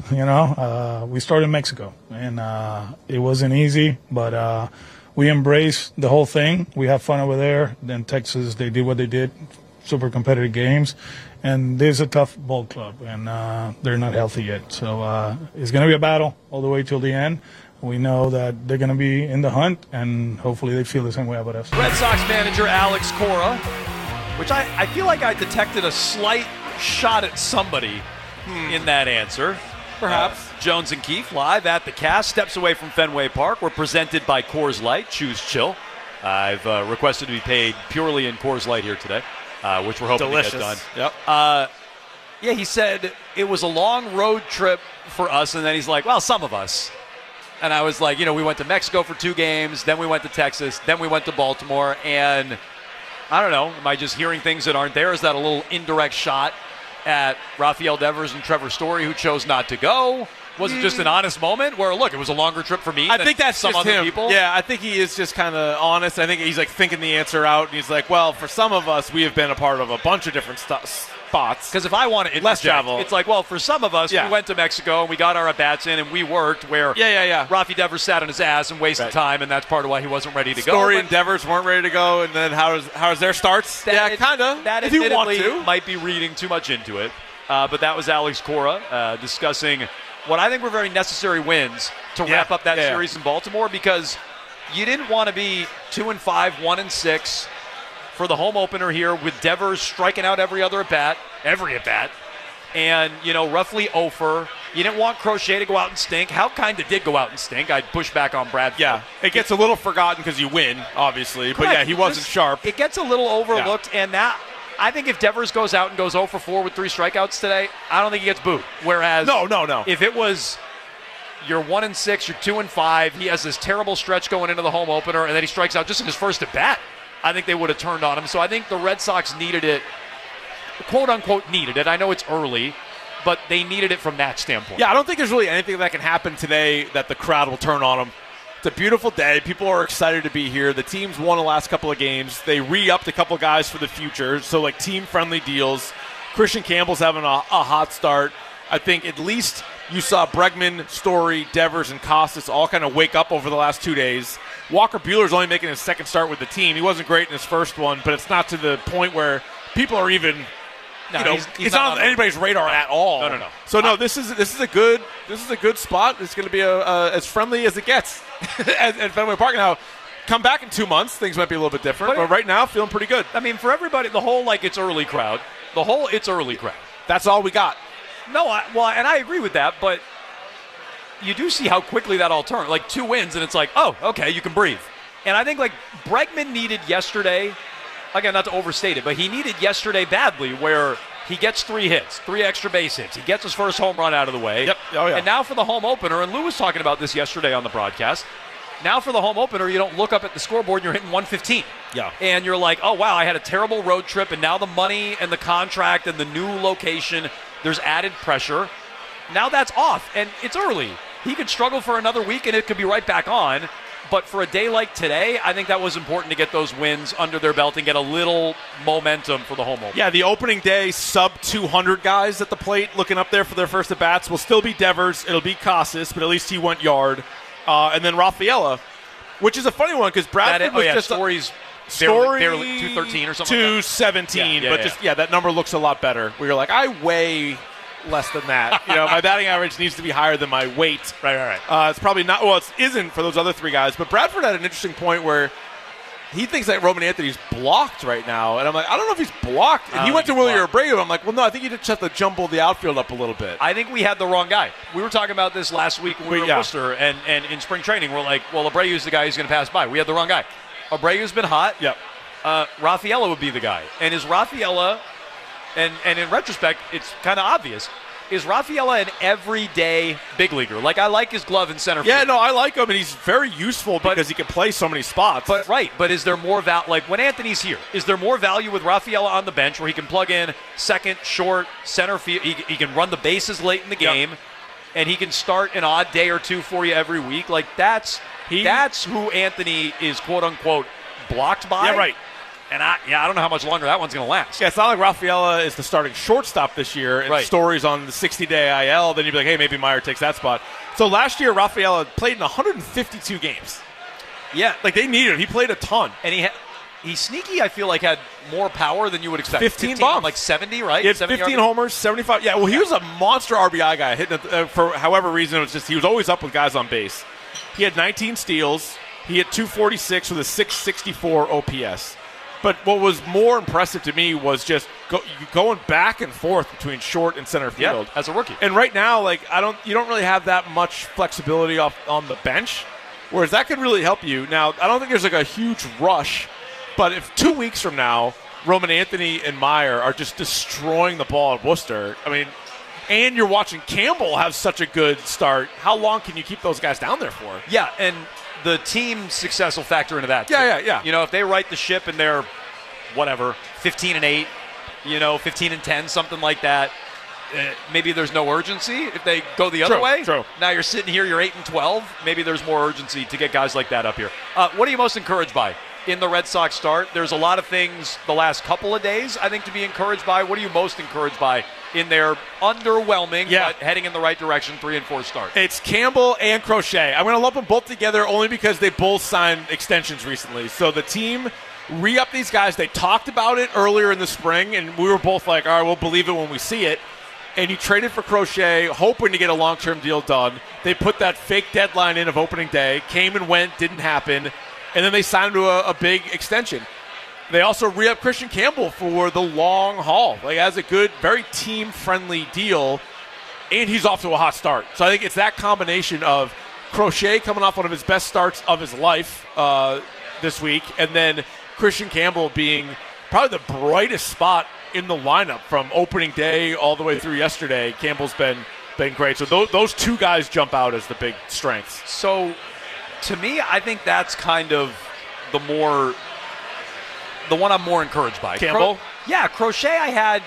we started in Mexico, and it wasn't easy, but we embraced the whole thing. We had fun over there. Then Texas, they did what they did, super competitive games, and there's a tough ball club, and they're not healthy yet. So it's going to be a battle all the way till the end. We know that they're going to be in the hunt, and hopefully they feel the same way about us. Red Sox manager Alex Cora, which I feel like I detected a slight shot at somebody in that answer. Perhaps. Jones and Keefe live at the cast. Steps away from Fenway Park. We're presented by Coors Light. Choose chill. I've requested to be paid purely in Coors Light here today, which we're hoping to get done. Yep. Yeah, he said it was a long road trip for us, and then he's like, well, some of us. And I was like, we went to Mexico for 2 games, then we went to Texas, then we went to Baltimore, and I don't know, am I just hearing things that aren't there? Is that a little indirect shot at Rafael Devers and Trevor Story, who chose not to go? Was it just an honest moment where, look, it was a longer trip for me? I think that's some just other him. People? Yeah, I think he is just kind of honest. I think he's like thinking the answer out, and he's like, well, for some of us, we have been a part of a bunch of different spots. Because if I want to less travel, it's like, well, for some of us, we went to Mexico and we got our at-bats in and we worked where Rafi Devers sat on his ass and wasted time, and that's part of why he wasn't ready to go. Story and Devers weren't ready to go, and then how's their starts? Kind of. That if you want to. Might be reading too much into it. But that was Alex Cora discussing what I think were very necessary wins to wrap up that series in Baltimore, because you didn't want to be 2-5, 1-6 for the home opener here with Devers striking out every at-bat, and, roughly 0-for. You didn't want Crochet to go out and stink. Hal kind of did go out and stink. I'd push back on Bradford. Yeah, it gets a little forgotten because you win, obviously. Correct. But, he wasn't sharp. It gets a little overlooked, and that – I think if Devers goes out and goes 0 for 4 with 3 strikeouts today, I don't think he gets booed. Whereas no. If it was you're 1-6, you're 2-5, he has this terrible stretch going into the home opener, and then he strikes out just in his first at bat, I think they would have turned on him. So I think the Red Sox needed it, quote unquote needed it. I know it's early, but they needed it from that standpoint. Yeah, I don't think there's really anything that can happen today that the crowd will turn on them. It's a beautiful day. People are excited to be here. The team's won the last couple of games. They re-upped a couple guys for the future, so team-friendly deals. Christian Campbell's having a hot start. I think at least you saw Bregman, Story, Devers, and Costas all kind of wake up over the last 2 days. Walker Buehler's only making his second start with the team. He wasn't great in his first one, but it's not to the point where people are even he's not on anybody's radar at all. No. So this is a good spot. It's going to be as friendly as it gets at Fenway Park. Now, come back in 2 months, things might be a little bit different. But right now, feeling pretty good. I mean, for everybody, the whole it's early crowd. That's all we got. No, and I agree with that, but you do see how quickly that all turned. 2 wins, and it's like, oh, okay, you can breathe. And I think Bregman needed yesterday. Again, not to overstate it, but he needed yesterday badly, where he gets 3 hits, 3 extra base hits. He gets his first home run out of the way. Yep. Oh, yeah. And now for the home opener, and Lou was talking about this yesterday on the broadcast, now for the home opener, you don't look up at the scoreboard and you're hitting 115. Yeah. And you're like, oh, wow, I had a terrible road trip, and now the money and the contract and the new location, there's added pressure. Now that's off, and it's early. He could struggle for another week, and it could be right back on. But for a day like today, I think that was important to get those wins under their belt and get a little momentum for the home opener. Yeah, the opening day sub-200 guys at the plate looking up there for their first at-bats will still be Devers. It'll be Casas, but at least he went yard. And then Rafaela, which is a funny one because Bradford was just Story's Story barely 213 or something. 217, that number looks a lot better. We were like, I weigh less than that. My batting average needs to be higher than my weight. Right. It's probably not. Well, it isn't for those other 3 guys. But Bradford had an interesting point where he thinks that Roman Anthony's blocked right now, and I'm like, I don't know if he's blocked. And he went to Willie Abreu. I'm like, well, no, I think you just have to jumble the outfield up a little bit. I think we had the wrong guy. We were talking about this last week when we were in Worcester, and in spring training, we're like, well, Abreu's the guy who's going to pass by. We had the wrong guy. Abreu's been hot. Yep. Rafaela would be the guy. And is Rafaela, and in retrospect, it's kind of obvious, is Rafaela an everyday big leaguer? Like, I like his glove in center field. Yeah, no, I like him, and he's very useful because he can play so many spots. But is there more value? Like, when Anthony's here, is there more value with Rafaela on the bench where he can plug in second, short, center field? He can run the bases late in the game, and he can start an odd day or two for you every week. Like, that's who Anthony is, quote-unquote, blocked by. Yeah, right. And I don't know how much longer that one's going to last. Yeah, it's not like Rafaela is the starting shortstop this year and stories on the 60-day IL. Then you'd be like, hey, maybe Meyer takes that spot. So last year, Rafaela played in 152 games. Yeah. Like, they needed him. He played a ton. And he sneaky, I feel like, had more power than you would expect. 15 bombs. Like 70, right? He had 15 homers, 75. Yeah, well, he was a monster RBI guy. Hitting for however reason, it was just he was always up with guys on base. He had 19 steals. He hit 246 with a 664 OPS. But what was more impressive to me was just going back and forth between short and center field as a rookie. And right now, like you don't really have that much flexibility on the bench, whereas that could really help you. Now, I don't think there's like a huge rush, but if 2 weeks from now, Roman Anthony and Meyer are just destroying the ball at Worcester, I mean, and you're watching Campbell have such a good start, how long can you keep those guys down there for? Yeah, and the team success will factor into that, too. Yeah. You know, if they right the ship and they're, 15-8, 15-10, something like that, maybe there's no urgency. If they go the other way, now you're sitting here, you're 8-12, maybe there's more urgency to get guys like that up here. What are you most encouraged by in the Red Sox start? There's a lot of things the last couple of days, I think, to be encouraged by. What are you most encouraged by in their underwhelming, but heading in the right direction, 3-4 start? It's Campbell and Crochet. I'm going to lump them both together only because they both signed extensions recently. So the team re-up these guys. They talked about it earlier in the spring, and we were both like, all right, we'll believe it when we see it. And you traded for Crochet, hoping to get a long-term deal done. They put that fake deadline in of opening day, came and went, didn't happen, and then they signed him to a big extension. They also re-up Christian Campbell for the long haul. Like, has a good, very team-friendly deal, and he's off to a hot start. So I think it's that combination of Crochet coming off one of his best starts of his life this week, and then Christian Campbell being probably the brightest spot in the lineup from opening day all the way through yesterday. Campbell's been great. So those two guys jump out as the big strengths. So to me, I think that's kind of the one I'm more encouraged by. Campbell? Crochet I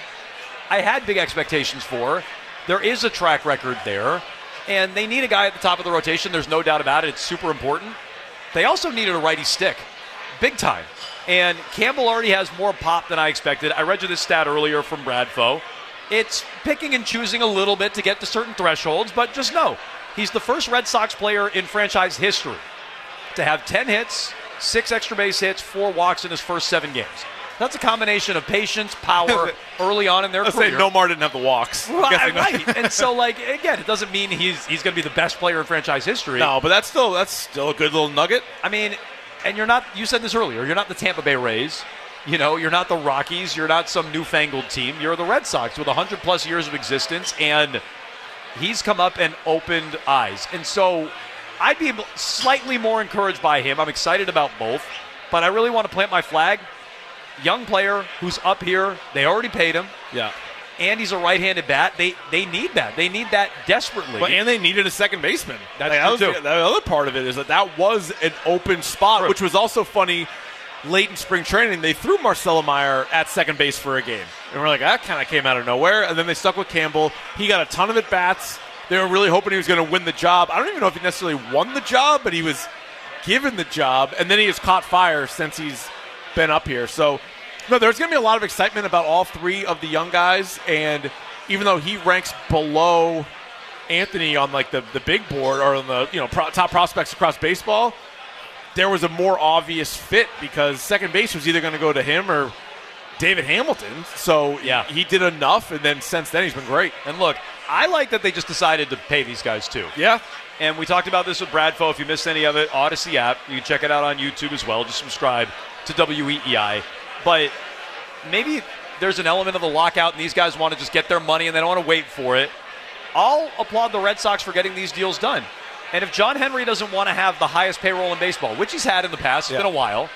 had big expectations for. There is a track record there, and they need a guy at the top of the rotation. There's no doubt about it. It's super important. They also needed a righty stick, big time. And Campbell already has more pop than I expected. I read you this stat earlier from Bradfo. It's picking and choosing a little bit to get to certain thresholds, but just know, he's the first Red Sox player in franchise history to have 10 hits, 6 extra base hits, 4 walks in his first 7 games. That's a combination of patience, power early on in their career. Say Nomar didn't have the walks. Right. And so, again, it doesn't mean he's going to be the best player in franchise history. No, but that's still a good little nugget. I mean, and you said this earlier, you're not the Tampa Bay Rays. You're not the Rockies. You're not some newfangled team. You're the Red Sox with 100-plus years of existence, and he's come up and opened eyes. And so I'd be slightly more encouraged by him. I'm excited about both, but I really want to plant my flag. Young player who's up here. They already paid him. Yeah. And he's a right-handed bat. They need that. They need that desperately. Well, and they needed a second baseman. That's true, too. The other part of it is that was an open spot, which was also funny. Late in spring training, they threw Marcelo Meyer at second base for a game. And we're like, that kind of came out of nowhere. And then they stuck with Campbell. He got a ton of at-bats. They were really hoping he was going to win the job. I don't even know if he necessarily won the job, but he was given the job. And then he has caught fire since he's been up here. So, no, there's going to be a lot of excitement about all three of the young guys, and even though he ranks below Anthony on the big board or on the top prospects across baseball, there was a more obvious fit because second base was either going to go to him or David Hamilton. So he did enough, and then since then he's been great. And look, I like that they just decided to pay these guys too. Yeah. And we talked about this with Bradfo. If you missed any of it, Odyssey app, you can check it out on YouTube as well. Just subscribe to WEEI. But maybe there's an element of the lockout and these guys want to just get their money and they don't want to wait for it. I'll applaud the Red Sox for getting these deals done. And if John Henry doesn't want to have the highest payroll in baseball, which he's had in the past, it's been a while,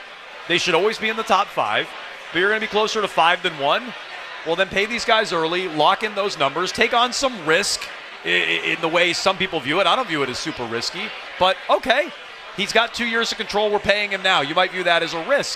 They should always be in the top 5, but you're going to be closer to 5 than 1. Well, then pay these guys early, lock in those numbers, take on some risk in the way some people view it. I don't view it as super risky, but okay. He's got 2 years of control. We're paying him now. You might view that as a risk.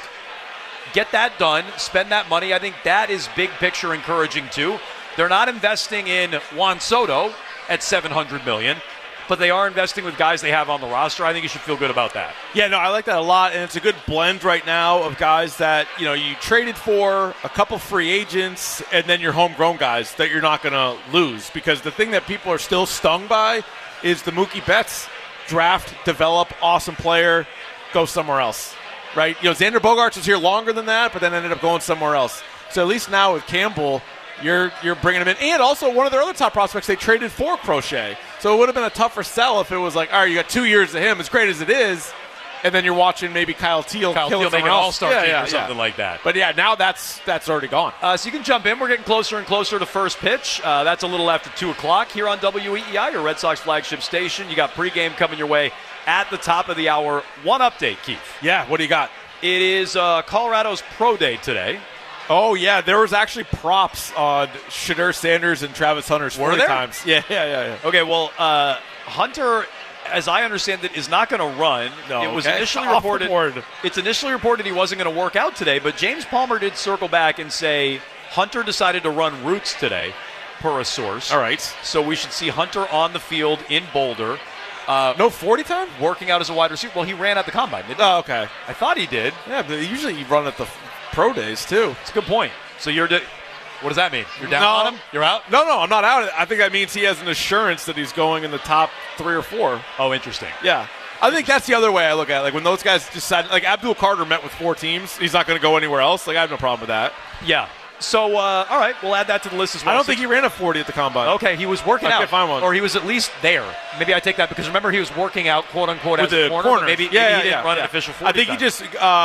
Get that done. Spend that money. I think that is big picture encouraging too. They're not investing in Juan Soto at $700 million, but they are investing with guys they have on the roster. I think you should feel good about that. Yeah, no, I like that a lot, and it's a good blend right now of guys that, you traded for, a couple free agents, and then your homegrown guys that you're not going to lose. Because the thing that people are still stung by is the Mookie Betts draft, develop, awesome player, go somewhere else, right? Xander Bogaerts was here longer than that, but then ended up going somewhere else. So at least now with Campbell, you're bringing him in. And also one of their other top prospects, they traded for Crochet. So it would have been a tougher sell if it was like, all right, you got 2 years of him, as great as it is, and then you're watching maybe Kyle Teal kill make an all-star team or something like that. But yeah, now that's already gone. So you can jump in. We're getting closer and closer to first pitch. That's a little after 2 o'clock here on WEEI, your Red Sox flagship station. You got pregame coming your way at the top of the hour. One update, Keith. Yeah, what do you got? It is Colorado's Pro Day today. Oh, yeah, there was actually props on Shadur Sanders and Travis Hunter's 40 times. Yeah. Okay, well, Hunter, as I understand it, is not going to run. No, it was initially reported. It's initially reported he wasn't going to work out today, but James Palmer did circle back and say Hunter decided to run routes today, per a source. All right. So we should see Hunter on the field in Boulder. No 40 time? Working out as a wide receiver. Well, he ran at the combine, didn't he? Oh, okay. I thought he did. Yeah, but usually you run at the pro days, too. It's a good point. So what does that mean? You're down on him? You're out? No, I'm not out. I think that means he has an assurance that he's going in the top 3 or 4. Oh, interesting. Yeah. I think that's the other way I look at it. Like, when those guys decide, like, Abdul Carter met with 4 teams, he's not going to go anywhere else. Like, I have no problem with that. Yeah. So, all right, we'll add that to the list as well. I don't think he ran a 40 at the combine. Okay, he was working out. I can't find one. Or he was at least there. Maybe I take that because remember he was working out, quote-unquote, with as the a corner. Maybe he didn't run an yeah. official 40 I think he just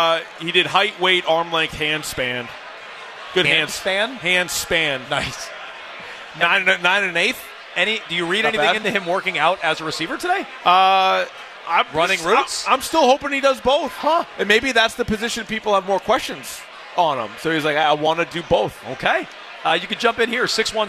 he did height, weight, arm length, hand span. Good hand span? Hand span. Nice. 9 1/8. Do you read anything into him working out as a receiver today? I'm running routes? I'm still hoping he does both. And maybe that's the position people have more questions on him. So he's like, I want to do both. Okay. You can jump in here,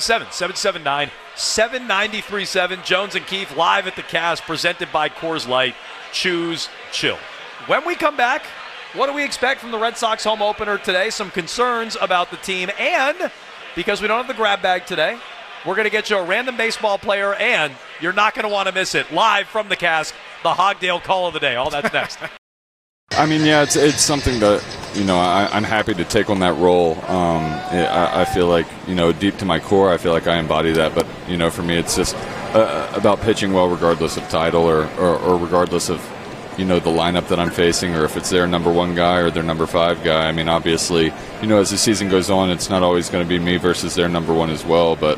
617-779-7937. Jones and Keith live at the Cast, presented by Coors Light. Choose chill. When we come back, what do we expect from the Red Sox home opener today? Some concerns about the team, and because we don't have the grab bag today, we're going to get you a random baseball player, and you're not going to want to miss it. Live from the Cast, the Hogdale Call of the Day. All that's next. I mean, yeah, it's something that, I'm happy to take on that role. I feel like, deep to my core, I feel like I embody that. But, for me, it's just about pitching well regardless of title or regardless of, the lineup that I'm facing, or if it's their number 1 guy or their number 5 guy. I mean, obviously, as the season goes on, it's not always going to be me versus their number 1 as well. But,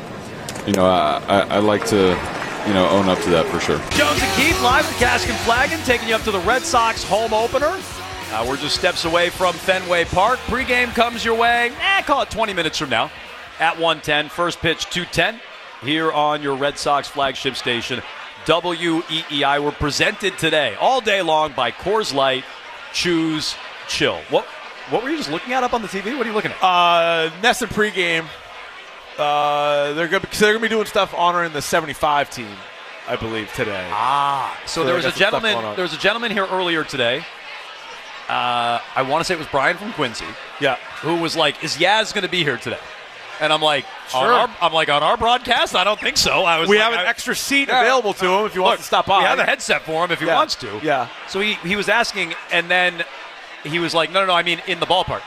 I like to, own up to that for sure. Jones and Keith live at Cask and Flagon, taking you up to the Red Sox home opener. We're just steps away from Fenway Park. Pre-game comes your way, call it 20 minutes from now at 1:10. First pitch, 2:10 here on your Red Sox flagship station, WEEI. We're presented today, all day long, by Coors Light. Choose chill. What were you just looking at up on the TV? What are you looking at? NESN pregame. They're going to be doing stuff honoring the 75 team, I believe, today. So there was a gentleman. There was a gentleman here earlier today. I want to say it was Brian from Quincy. Yeah. Who was like, "Is Yaz going to be here today?" And I'm like, sure. on our broadcast? I don't think so. We have an extra seat available to him if he wants to stop by. We have a headset for him if he wants to. Yeah. So he was asking, and then he was like, no, I mean in the ballpark.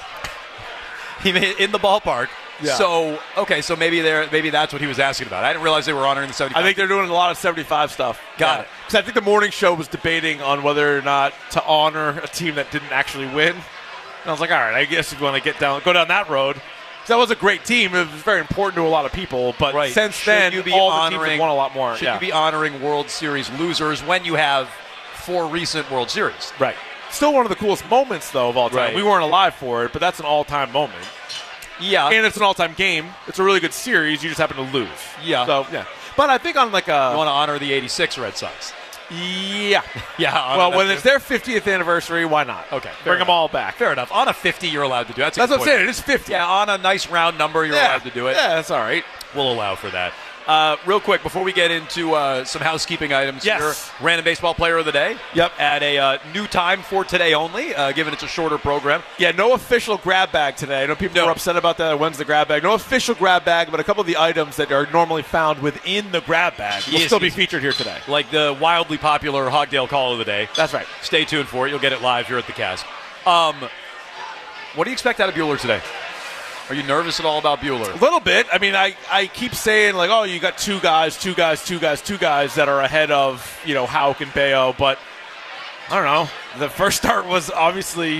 He made in the ballpark. Yeah. So, okay, so maybe that's what he was asking about. I didn't realize they were honoring the 75. I think they're doing a lot of 75 stuff. Got it. Because I think the morning show was debating on whether or not to honor a team that didn't actually win. And I was like, all right, I guess if you want to go down that road. That was a great team. It was very important to a lot of people. But since then, all the teams have won a lot more. Should you be honoring World Series losers when you have 4 recent World Series? Right. Still one of the coolest moments, though, of all time. Right. We weren't alive for it, but that's an all-time moment. Yeah. And it's an all-time game. It's a really good series. You just happen to lose. Yeah. So, yeah. But I think on like a... You want to honor the 86 Red Sox. Yeah. Yeah. Well, when it's their 50th anniversary, why not? Okay. Bring them all back. Fair enough. On a 50, you're allowed to do it. That's what I'm saying. It is 50. Yeah, on a nice round number, you're allowed to do it. Yeah, that's all right. We'll allow for that. Real quick, before we get into some housekeeping items here, Random Baseball Player of the Day. Yep. At a new time for today only, given it's a shorter program. Yeah, no official grab bag today. I know people are upset about that. When's the grab bag? No official grab bag, but a couple of the items that are normally found within the grab bag will still be featured here today. Like the wildly popular Hogdale Call of the Day. That's right. Stay tuned for it. You'll get it live here at the Cast. What do you expect out of Buehler today? Are you nervous at all about Buehler? A little bit. I mean, I keep saying, like, oh, you got two guys that are ahead of, Houck and Bayo, but I don't know. The first start was obviously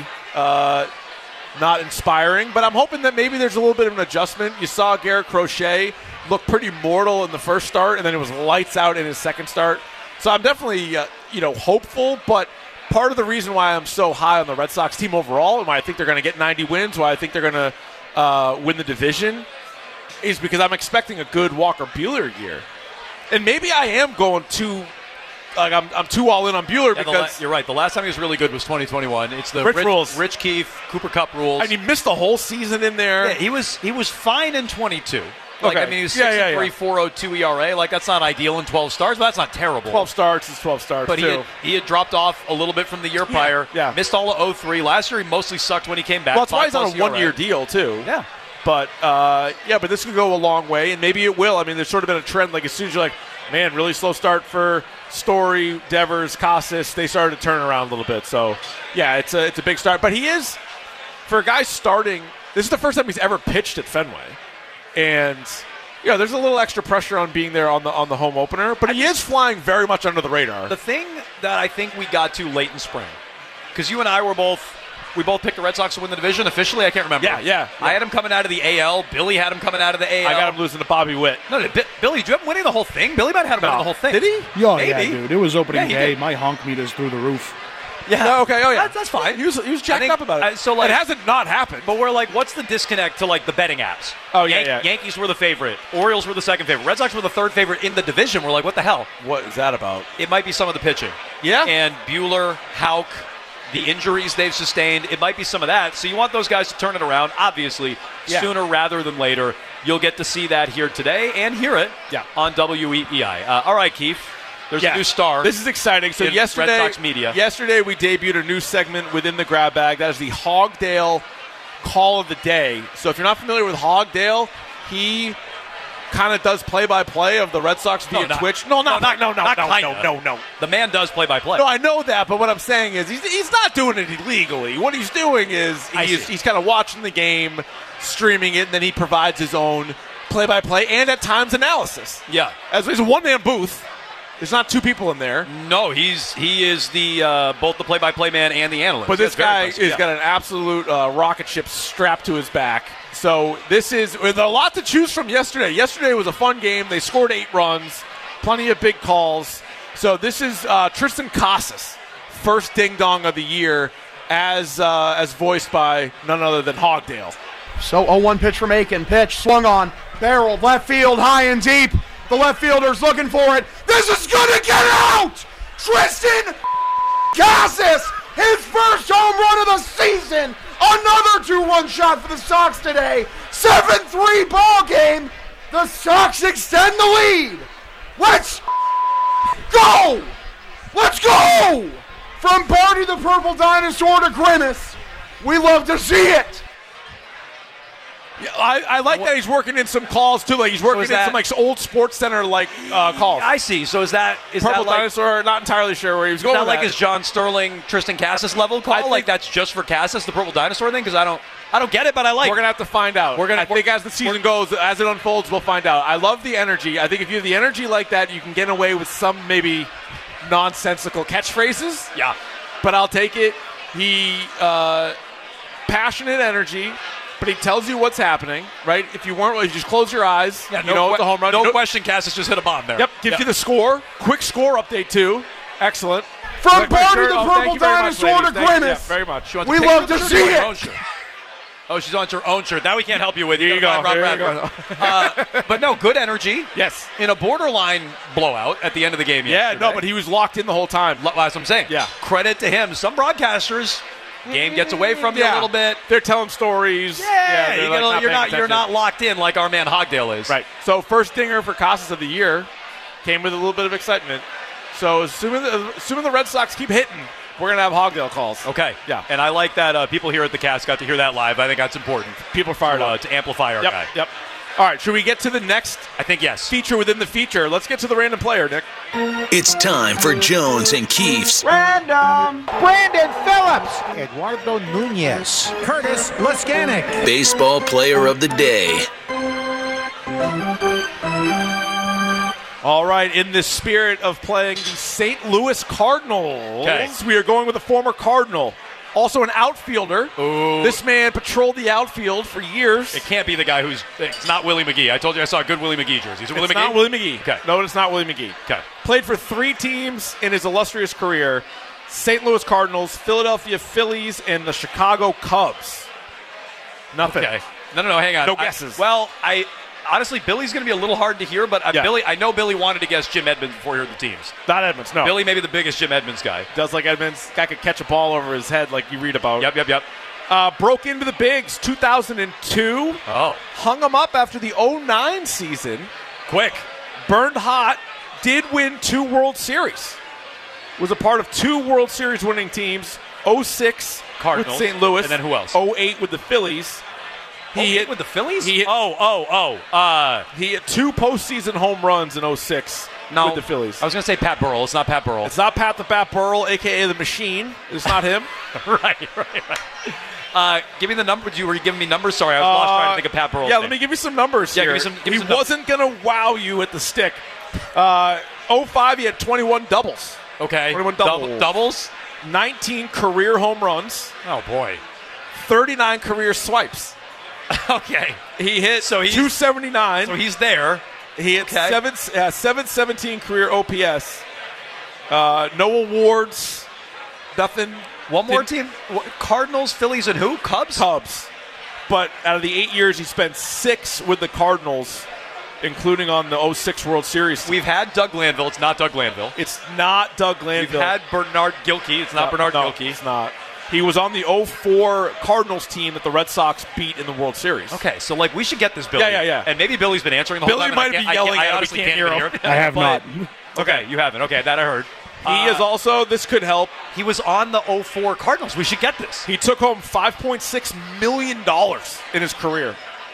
not inspiring, but I'm hoping that maybe there's a little bit of an adjustment. You saw Garrett Crochet look pretty mortal in the first start, and then it was lights out in his second start. So I'm definitely, hopeful, but part of the reason why I'm so high on the Red Sox team overall and why I think they're going to get 90 wins, why I think they're going to win the division, is because I'm expecting a good Walker Buehler year. And maybe I am going too, I'm too all in on Buehler because you're right. The last time he was really good was 2021. It's the Rich Keefe Cooper Cup rules. And he missed the whole season in there. Yeah, he was fine in 22. Okay. I mean, he was 6.3, 4.02 ERA. Like, that's not ideal in 12 starts, but that's not terrible. 12 starts is 12 starts, but too. He had dropped off a little bit from the year prior. Yeah. Missed all of 03. Last year, he mostly sucked when he came back. Well, that's why he's on a one-year deal, too. Yeah. But, but this could go a long way, and maybe it will. I mean, there's sort of been a trend. Like, as soon as you're like, man, really slow start for Story, Devers, Casas, they started to turn around a little bit. So, yeah, it's a big start. But he is, for a guy starting, this is the first time he's ever pitched at Fenway. And there's a little extra pressure on being there on the home opener, but he is flying very much under the radar. The thing that I think we got to late in spring, because you and I we both picked the Red Sox to win the division officially. I can't remember. Yeah. I had him coming out of the AL. Billy had him coming out of the AL. I got him losing to Bobby Witt. No, Billy, did you have him winning the whole thing? Billy might have had him winning the whole thing. Did he? Maybe. Yeah, dude. It was opening day. My honk meter's through the roof. Yeah. Okay. Oh, yeah. That's fine. He was jacked up about it. So it hasn't not happened. But we're like, what's the disconnect to the betting apps? Oh, yeah. Yankees were the favorite. Orioles were the second favorite. Red Sox were the third favorite in the division. We're like, what the hell? What is that about? It might be some of the pitching. Yeah. And Buehler, Houck, the injuries they've sustained. It might be some of that. So you want those guys to turn it around, obviously, sooner rather than later. You'll get to see that here today and hear it on WEEI. All right, Keith. There's a new star. This is exciting. So yesterday, Red Sox media. Yesterday we debuted a new segment within the grab bag. That is the Hogdale Call of the Day. So if you're not familiar with Hogdale, he kind of does play-by-play of the Red Sox via Twitch. No. The man does play-by-play. No, I know that, but what I'm saying is he's not doing it illegally. What he's doing is he's kind of watching the game, streaming it, and then he provides his own play-by-play and at times analysis. Yeah. As it's a one-man booth. There's not two people in there. No, he is the both the play-by-play man and the analyst. But this guy has got an absolute rocket ship strapped to his back. So this is with a lot to choose from yesterday. Yesterday was a fun game. They scored 8 runs, plenty of big calls. So this is Tristan Casas, first ding-dong of the year, as voiced by none other than Hogdale. So 0-1 pitch from Aiken. Pitch swung on, barreled, left field, high and deep. The left fielder's looking for it. This is going to get out! Tristan Casas, his first home run of the season. Another 2-1 shot for the Sox today. 7-3 ball game. The Sox extend the lead. Let's go! Let's go! From Barney the Purple Dinosaur to Grimace, we love to see it. Yeah, I like that he's working in some calls too. Like he's working in some old Sports Center calls. I see. So is that Purple Dinosaur? Not entirely sure where he was going. Is that like his John Sterling, Tristan Casas level call? Like that's just for Casas, the Purple Dinosaur thing? Because I don't get it, but I like. We're gonna have to find out. I think as the season goes, as it unfolds, we'll find out. I love the energy. I think if you have the energy like that, you can get away with some maybe nonsensical catchphrases. Yeah, but I'll take it. He passionate energy. But he tells you what's happening, right? If you weren't, you just close your eyes. Yeah, it's a home run. No question, Casas just hit a bomb there. Yep, gives you the score. Quick score update, too. Excellent. From Barney the Purple Dinosaur to Grimace, very much. We love to see it. Oh, she's on her own shirt. That we can't help you with. Here you go. But no, good energy. Yes. In a borderline blowout at the end of the game yesterday. Yeah, no, but he was locked in the whole time. That's what I'm saying. Yeah. Credit to him. Some broadcasters, game gets away from you a little bit. They're telling stories. You're not locked in like our man Hogdale is. Right. So first dinger for Casas of the year came with a little bit of excitement. So assuming the Red Sox keep hitting, we're going to have Hogdale calls. Okay. Yeah. And I like that people here at the cast got to hear that live. I think that's important. People are fired up. To amplify our guy. Yep. All right. Should we get to the next I think yes. feature within the feature? Let's get to the random player, Nick. It's time for Jones and Keefe's Random. Brandon Phillips. Eduardo Nunez. Curtis Laskanik. Baseball Player of the Day. All right, in the spirit of playing the St. Louis Cardinals, we are going with a former Cardinal, also an outfielder. Ooh. This man patrolled the outfield for years. It can't be the guy it's not Willie McGee. I told you I saw a good Willie McGee jersey. Is it Willie McGee? It's not Willie McGee. Okay. No, it's not Willie McGee. Okay. Played for 3 teams in his illustrious career: St. Louis Cardinals, Philadelphia Phillies, and the Chicago Cubs. Nothing. Okay. No, hang on. No guesses. Honestly, Billy's going to be a little hard to hear, but I know Billy wanted to guess Jim Edmonds before he heard the teams. Not Edmonds, no. Billy may be the biggest Jim Edmonds guy. Does like Edmonds. Guy could catch a ball over his head like you read about. Yep. Broke into the bigs 2002. Oh. Hung him up after the 2009 season. Quick. Burned hot. Did win 2 World Series. Was a part of 2 World Series winning teams. 2006 Cardinals with St. Louis. And then who else? 2008 with the Phillies. He hit with the Phillies? He hit, he hit 2 postseason home runs in 2006 with the Phillies. I was going to say Pat Burrell. It's not Pat Burrell. It's not Pat the Bat Burrell, a.k.a. the Machine. It's not him. Right. Give me the number. Were you giving me numbers? Sorry, I was lost trying to think of Pat Burrell's name. Let me give you some numbers here. He wasn't going to wow you at the stick. 2005, he had 21 doubles. Okay. 21 doubles? 19 career home runs. Oh, boy. 39 career swipes. Okay. He hit 279. So he's there. He hit 717 career OPS. No awards. Nothing. One more team? Cardinals, Phillies, and who? Cubs? Cubs. But out of the 8 years, he spent 6 with the Cardinals, including on the 2006 World Series team. We've had Doug Glanville. It's not Doug Glanville. It's not Doug Glanville. We've had Bernard Gilkey. It's not Bernard Gilkey. It's not. He was on the 2004 Cardinals team that the Red Sox beat in the World Series. Okay, so we should get this, Billy. Yeah. And maybe Billy's been answering the whole time. Billy might be yelling. I honestly can't hear him. I have not. Okay, you haven't. Okay, that I heard. He is also, this could help. He was on the 2004 Cardinals. We should get this. He took home $5.6 million in his career.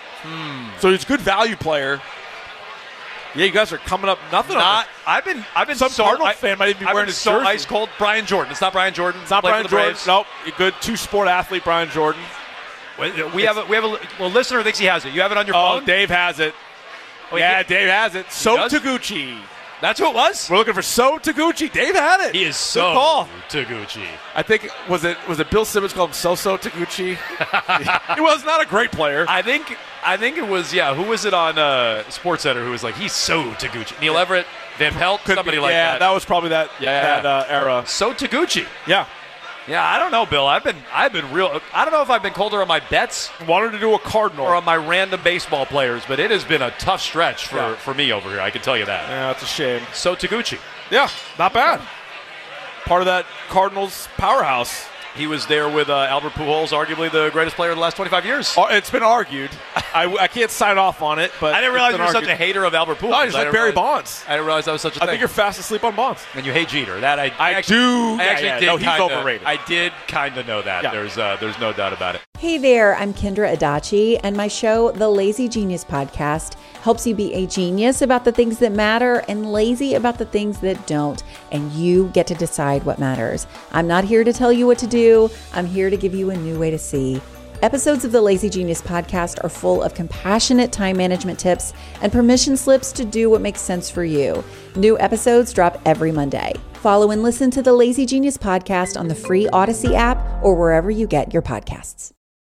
So he's a good value player. Yeah, you guys are coming up nothing on it. I've been Some Cardinals fan might even be wearing his jersey. Ice cold. Brian Jordan. It's not Brian Jordan. It's not Brian Jordan. Nope. A good 2-sport athlete, Brian Jordan. We have a listener thinks he has it. You have it on your phone? Oh, Dave has it. Dave has it. So Taguchi. That's who it was? We're looking for So Taguchi. Dave had it. He is So Taguchi. I think was it Bill Simmons called him So Taguchi? He was not a great player. I think it was who was it on SportsCenter who was like, he's So Taguchi? Neil Everett, Van Pelt, somebody like that. Yeah, that was probably that era. So Taguchi. Yeah. Yeah, I don't know, Bill. I've been real. I don't know if I've been colder on my bets. Wanted to do a Cardinal or on my random baseball players, but it has been a tough stretch for me over here. I can tell you that. Yeah, that's a shame. So Taguchi. Yeah, not bad. Part of that Cardinals powerhouse. He was there with Albert Pujols, arguably the greatest player of the last 25 years. It's been argued. I can't sign off on it, but I didn't realize you were such a hater of Albert Pujols. No, he's like Barry Bonds. I didn't realize that was such a thing. I think you're fast asleep on Bonds. And you hate Jeter. That I do. I actually did. No, he's overrated. I did kind of know that. Yeah. There's no doubt about it. Hey there, I'm Kendra Adachi, and my show, The Lazy Genius Podcast, helps you be a genius about the things that matter and lazy about the things that don't, and you get to decide what matters. I'm not here to tell you what to do. I'm here to give you a new way to see. Episodes of the Lazy Genius Podcast are full of compassionate time management tips and permission slips to do what makes sense for you. New episodes drop every Monday. Follow and listen to the Lazy Genius Podcast on the free Odyssey app or wherever you get your podcasts.